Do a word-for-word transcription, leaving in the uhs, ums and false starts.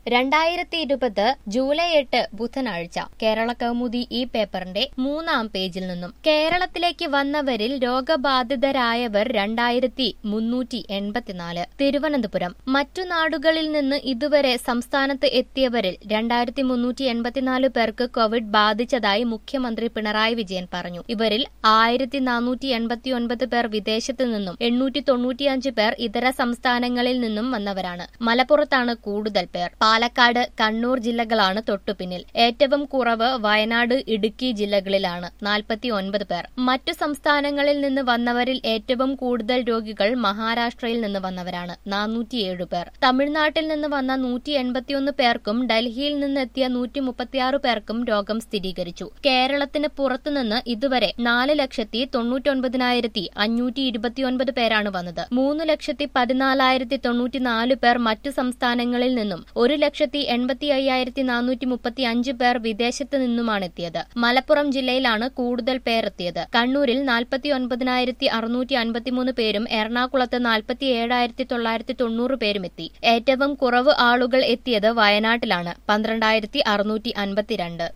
രണ്ടായിരത്തി ഇരുപത് ജൂലൈ എട്ട് ബുധനാഴ്ച കേരള കൗമുദി ഈ പേപ്പറിന്റെ മൂന്നാം പേജിൽ നിന്നും കേരളത്തിലേക്ക് വന്നവരിൽ രോഗബാധിതരായവർ രണ്ടായിരത്തി മുന്നൂറ്റി എൺപത്തിനാല്. തിരുവനന്തപുരം മറ്റു നാടുകളിൽ നിന്ന് ഇതുവരെ സംസ്ഥാനത്ത് എത്തിയവരിൽ രണ്ടായിരത്തി മുന്നൂറ്റി എൺപത്തിനാല് പേർക്ക് കോവിഡ് ബാധിച്ചതായി മുഖ്യമന്ത്രി പിണറായി വിജയൻ പറഞ്ഞു. ഇവരിൽ ആയിരത്തി നാനൂറ്റി എൺപത്തിയൊൻപത് പേർ വിദേശത്ത് നിന്നും എണ്ണൂറ്റി തൊണ്ണൂറ്റിയഞ്ച് പേർ ഇതര സംസ്ഥാനങ്ങളിൽ നിന്നും വന്നവരാണ്. മലപ്പുറത്താണ് കൂടുതൽ പേർ. പാലക്കാട്, കണ്ണൂർ ജില്ലകളാണ് തൊട്ടുപിന്നിൽ. ഏറ്റവും കുറവ് വയനാട്, ഇടുക്കി ജില്ലകളിലാണ് നാൽപ്പത്തി ഒൻപത് പേർ. മറ്റു സംസ്ഥാനങ്ങളിൽ നിന്ന് വന്നവരിൽ ഏറ്റവും കൂടുതൽ രോഗികൾ മഹാരാഷ്ട്രയിൽ നിന്ന് വന്നവരാണ് നാനൂറ്റിയേഴ് പേർ. തമിഴ്നാട്ടിൽ നിന്ന് വന്ന നൂറ്റി എൺപത്തിയൊന്ന് പേർക്കും ഡൽഹിയിൽ നിന്നെത്തിയ നൂറ്റി മുപ്പത്തിയാറ് പേർക്കും രോഗം സ്ഥിരീകരിച്ചു. കേരളത്തിന് പുറത്തുനിന്ന് ഇതുവരെ നാല് ലക്ഷത്തി തൊണ്ണൂറ്റൊൻപതിനായിരത്തി അഞ്ഞൂറ്റി ഇരുപത്തിയൊൻപത് പേരാണ് വന്നത്. മൂന്ന് ലക്ഷത്തി പതിനാലായിരത്തി തൊണ്ണൂറ്റിനാല് പേർ മറ്റു സംസ്ഥാനങ്ങളിൽ നിന്നും ഒരു ലക്ഷത്തി എൺപത്തി അയ്യായിരത്തി നാനൂറ്റി മുപ്പത്തി അഞ്ച് പേർ വിദേശത്ത് നിന്നുമാണെത്തിയത്. മലപ്പുറം ജില്ലയിലാണ് കൂടുതൽ പേർ എത്തിയത്. കണ്ണൂരിൽ നാൽപ്പത്തി ഒൻപതിനായിരത്തി അറുന്നൂറ്റി അൻപത്തിമൂന്ന് പേരും എറണാകുളത്ത് നാൽപ്പത്തി ഏഴായിരത്തി തൊള്ളായിരത്തി തൊണ്ണൂറ് പേരും എത്തി. ഏറ്റവും കുറവ് ആളുകൾ എത്തിയത് വയനാട്ടിലാണ് പന്ത്രണ്ടായിരത്തി അറുന്നൂറ്റി അൻപത്തിരണ്ട്.